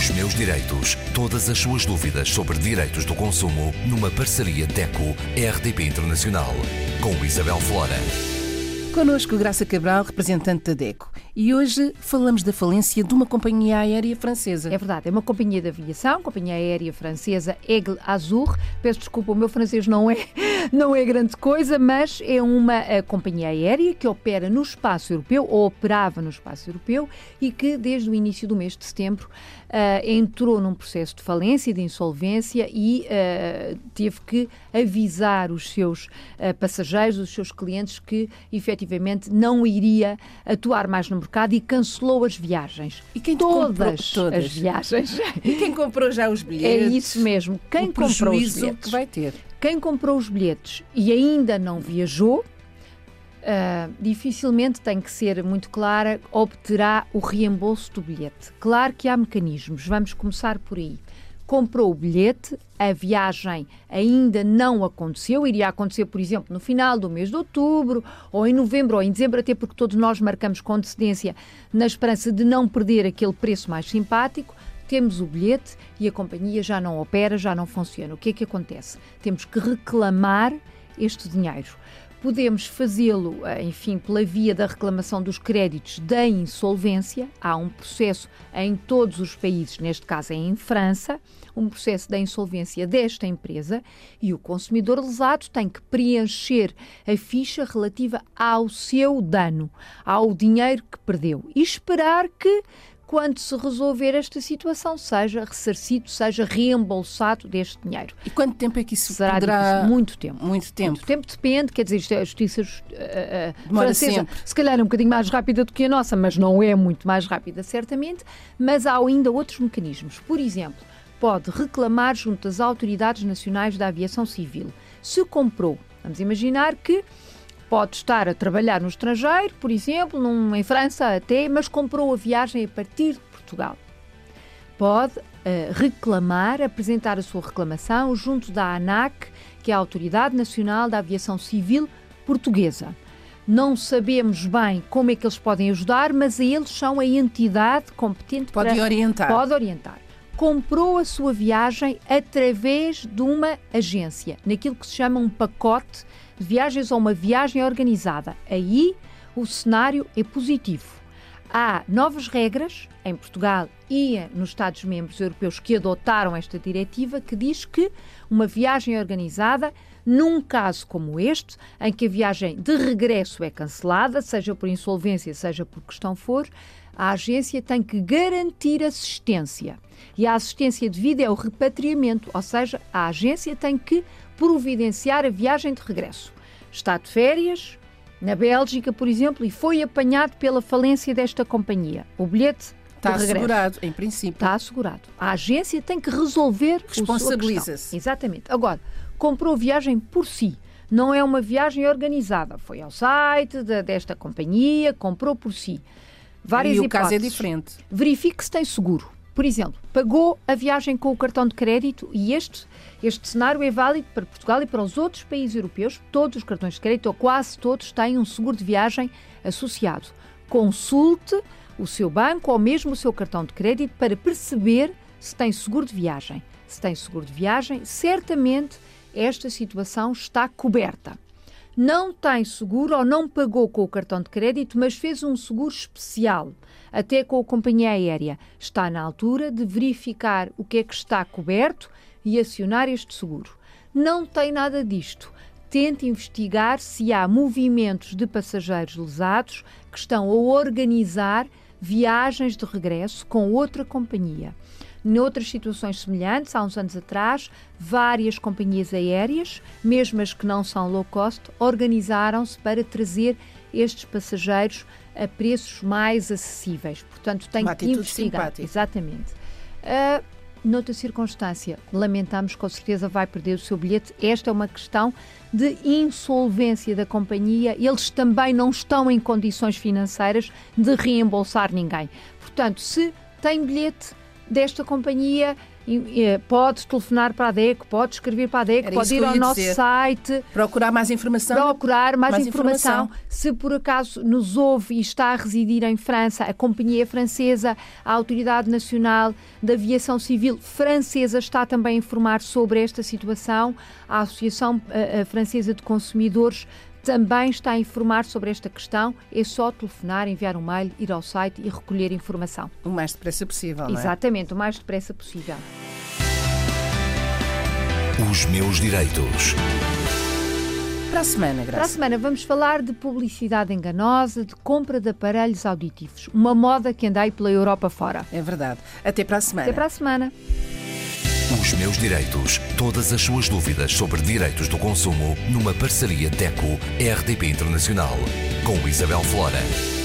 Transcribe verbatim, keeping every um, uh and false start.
Os meus direitos. Todas as suas dúvidas sobre direitos do consumo numa parceria DECO-R D P Internacional. Com Isabel Flora. Connosco Graça Cabral, representante da DECO. E hoje falamos da falência de uma companhia aérea francesa. É verdade, é uma companhia de aviação, companhia aérea francesa Aigle Azur. Peço desculpa, o meu francês não é, não é grande coisa, mas é uma a, companhia aérea que opera no espaço europeu, ou operava no espaço europeu, e que desde o início do mês de setembro uh, entrou num processo de falência, de insolvência e uh, teve que avisar os seus uh, passageiros, os seus clientes, que efetivamente não iria atuar mais no mercado e cancelou as viagens. E quem todas, comprou todas as viagens. E quem comprou já os bilhetes? É isso mesmo. Quem o comprou os bilhetes? que vai ter. Quem comprou os bilhetes e ainda não viajou, uh, dificilmente, tem que ser muito clara, obterá o reembolso do bilhete. Claro que há mecanismos. Vamos começar por aí. Comprou o bilhete, a viagem ainda não aconteceu, iria acontecer, por exemplo, no final do mês de outubro, ou em novembro, ou em dezembro, até porque todos nós marcamos com antecedência na esperança de não perder aquele preço mais simpático. Temos o bilhete e a companhia já não opera, já não funciona. O que é que acontece? Temos que reclamar este dinheiro. Podemos fazê-lo, enfim, pela via da reclamação dos créditos da insolvência. Há um processo em todos os países, neste caso é em França, um processo da insolvência desta empresa, e o consumidor lesado tem que preencher a ficha relativa ao seu dano, ao dinheiro que perdeu, e esperar que, quando se resolver esta situação, seja ressarcido, seja reembolsado deste dinheiro. E quanto tempo é que isso Será poderá... difícil? Muito tempo. Muito tempo. Muito tempo depende, quer dizer, isto é a justiça uh, uh, francesa, sempre. Se calhar é um bocadinho mais rápida do que a nossa, mas não é muito mais rápida, certamente, mas há ainda outros mecanismos. Por exemplo, pode reclamar junto às autoridades nacionais da aviação civil. Se comprou, vamos imaginar que pode estar a trabalhar no estrangeiro, por exemplo, num, em França até, mas comprou a viagem a partir de Portugal. Pode uh, reclamar, apresentar a sua reclamação junto da ANAC, que é a Autoridade Nacional da Aviação Civil Portuguesa. Não sabemos bem como é que eles podem ajudar, mas eles são a entidade competente pode para... orientar. Pode orientar. Comprou a sua viagem através de uma agência, naquilo que se chama um pacote de viagens ou uma viagem organizada. Aí o cenário é positivo. Há novas regras em Portugal e nos Estados-membros europeus que adotaram esta diretiva, que diz que uma viagem organizada, num caso como este, em que a viagem de regresso é cancelada, seja por insolvência, seja por questão for, a agência tem que garantir assistência. E a assistência devida é o repatriamento, ou seja, a agência tem que providenciar a viagem de regresso. Está de férias na Bélgica, por exemplo, e foi apanhado pela falência desta companhia. O bilhete está de regresso assegurado, em princípio. Está assegurado. A agência tem que resolver. Responsabiliza-se. Exatamente. Agora, comprou a viagem por si. Não é uma viagem organizada. Foi ao site de, desta companhia, comprou por si. Várias e o hipóteses. caso é diferente. Verifique se tem seguro. Por exemplo, pagou a viagem com o cartão de crédito, e este, este cenário é válido para Portugal e para os outros países europeus. Todos os cartões de crédito, ou quase todos, têm um seguro de viagem associado. Consulte o seu banco ou mesmo o seu cartão de crédito para perceber se tem seguro de viagem. Se tem seguro de viagem, certamente esta situação está coberta. Não tem seguro ou não pagou com o cartão de crédito, mas fez um seguro especial, até com a companhia aérea. Está na altura de verificar o que é que está coberto e acionar este seguro. Não tem nada disto. Tente investigar se há movimentos de passageiros lesados que estão a organizar viagens de regresso com outra companhia. Noutras situações semelhantes, há uns anos atrás, várias companhias aéreas, mesmo as que não são low cost, organizaram-se para trazer estes passageiros a preços mais acessíveis. Portanto, tem uma que atitude investigar. simpática. Exatamente. Uh, noutra circunstância, lamentamos, com certeza vai perder o seu bilhete. Esta é uma questão de insolvência da companhia. Eles também não estão em condições financeiras de reembolsar ninguém. Portanto, se tem bilhete desta companhia, pode telefonar para a DECO, pode escrever para a DECO, Era pode ir ao nosso dizer. site. Procurar mais informação. Procurar mais, mais informação. informação. Se por acaso nos ouve e está a residir em França, a Companhia Francesa, a Autoridade Nacional da Aviação Civil Francesa está também a informar sobre esta situação. A Associação a, a Francesa de Consumidores também está a informar sobre esta questão. É só telefonar, enviar um mail, ir ao site e recolher informação. O mais depressa possível, não é? Exatamente, o mais depressa possível. Os meus direitos. Para a semana, Graça. Para a semana vamos falar de publicidade enganosa, de compra de aparelhos auditivos. Uma moda que anda aí pela Europa fora. É verdade. Até para a semana. Até para a semana. Os meus direitos. Todas as suas dúvidas sobre direitos do consumo numa parceria DECO-R D P Internacional com Isabel Flora.